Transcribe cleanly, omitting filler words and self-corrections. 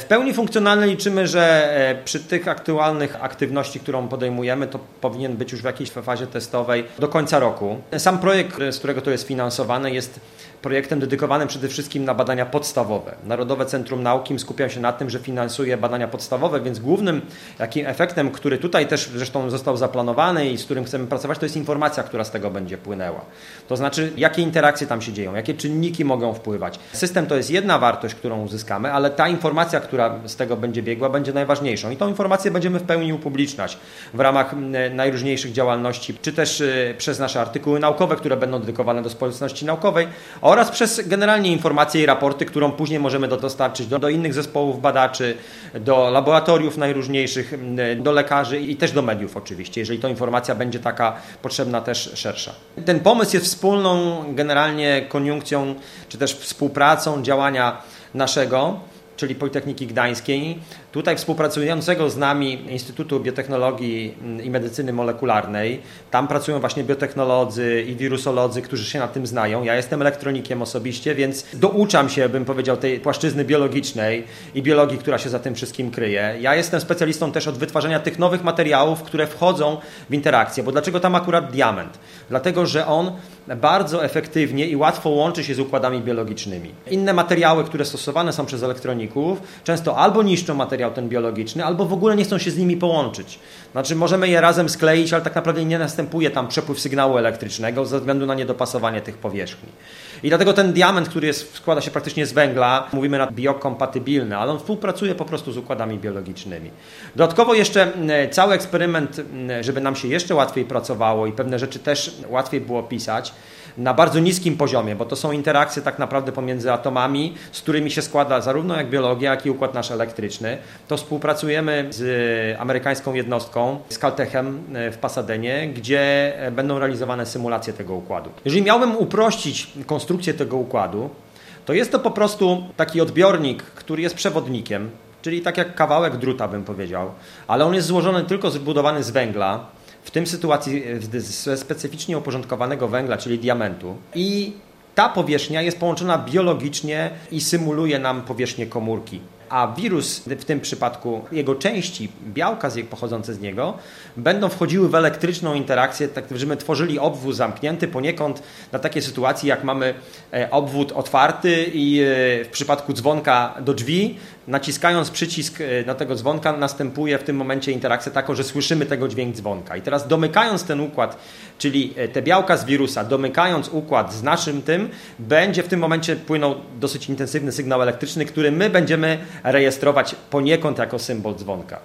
W pełni funkcjonalne liczymy, że przy tych aktualnych aktywności, którą podejmujemy, to powinien być już w jakiejś fazie testowej do końca roku. Sam projekt, z którego to jest finansowane, jest projektem dedykowanym przede wszystkim na badania podstawowe. Narodowe Centrum Nauki skupia się na tym, że finansuje badania podstawowe, więc głównym jakim efektem, który tutaj też zresztą został zaplanowany i z którym chcemy pracować, to jest informacja, która z tego będzie płynęła. To znaczy, jakie interakcje tam się dzieją, jakie czynniki mogą wpływać. System to jest jedna wartość, którą uzyskamy, ale ta informacja, która z tego będzie biegła, będzie najważniejszą. I tą informację będziemy w pełni upubliczniać w ramach najróżniejszych działalności, czy też przez nasze artykuły naukowe, które będą dedykowane do społeczności naukowej, oraz przez generalnie informacje i raporty, którą później możemy dostarczyć do innych zespołów badaczy, do laboratoriów najróżniejszych, do lekarzy i też do mediów oczywiście, jeżeli to informacja będzie taka potrzebna też szersza. Ten pomysł jest wspólną generalnie koniunkcją, czy też współpracą działania naszego, czyli Politechniki Gdańskiej, tutaj współpracującego z nami Instytutu Biotechnologii i Medycyny Molekularnej. Tam pracują właśnie biotechnolodzy i wirusolodzy, którzy się na tym znają. Ja jestem elektronikiem osobiście, więc douczam się, bym powiedział, tej płaszczyzny biologicznej i biologii, która się za tym wszystkim kryje. Ja jestem specjalistą też od wytwarzania tych nowych materiałów, które wchodzą w interakcję. Bo dlaczego tam akurat diament? Dlatego, że on bardzo efektywnie i łatwo łączy się z układami biologicznymi. Inne materiały, które stosowane są przez elektroników, często albo niszczą materiał ten biologiczny, albo w ogóle nie chcą się z nimi połączyć. Znaczy możemy je razem skleić, ale tak naprawdę nie następuje tam przepływ sygnału elektrycznego ze względu na niedopasowanie tych powierzchni. I dlatego ten diament, który składa się praktycznie z węgla, mówimy na biokompatybilny, ale on współpracuje po prostu z układami biologicznymi. Dodatkowo jeszcze cały eksperyment, żeby nam się jeszcze łatwiej pracowało i pewne rzeczy też łatwiej było pisać, na bardzo niskim poziomie, bo to są interakcje tak naprawdę pomiędzy atomami, z którymi się składa zarówno jak biologia, jak i układ nasz elektryczny. To współpracujemy z amerykańską jednostką, z Caltechem w Pasadenie, gdzie będą realizowane symulacje tego układu. Jeżeli miałbym uprościć konstrukcję tego układu, to jest to po prostu taki odbiornik, który jest przewodnikiem, czyli tak jak kawałek druta, bym powiedział, ale on jest złożony tylko zbudowany z węgla, w tym sytuacji ze specyficznie uporządkowanego węgla, czyli diamentu. I ta powierzchnia jest połączona biologicznie i symuluje nam powierzchnię komórki. A wirus, w tym przypadku jego części, białka pochodzące z niego, będą wchodziły w elektryczną interakcję, tak żebyśmy tworzyli obwód zamknięty poniekąd na takie sytuacje, jak mamy obwód otwarty i w przypadku dzwonka do drzwi, naciskając przycisk na tego dzwonka, następuje w tym momencie interakcja taką, że słyszymy tego dźwięk dzwonka. I teraz domykając ten układ, czyli te białka z wirusa, domykając układ z naszym tym, będzie w tym momencie płynął dosyć intensywny sygnał elektryczny, który my będziemy rejestrować poniekąd jako symbol dzwonka.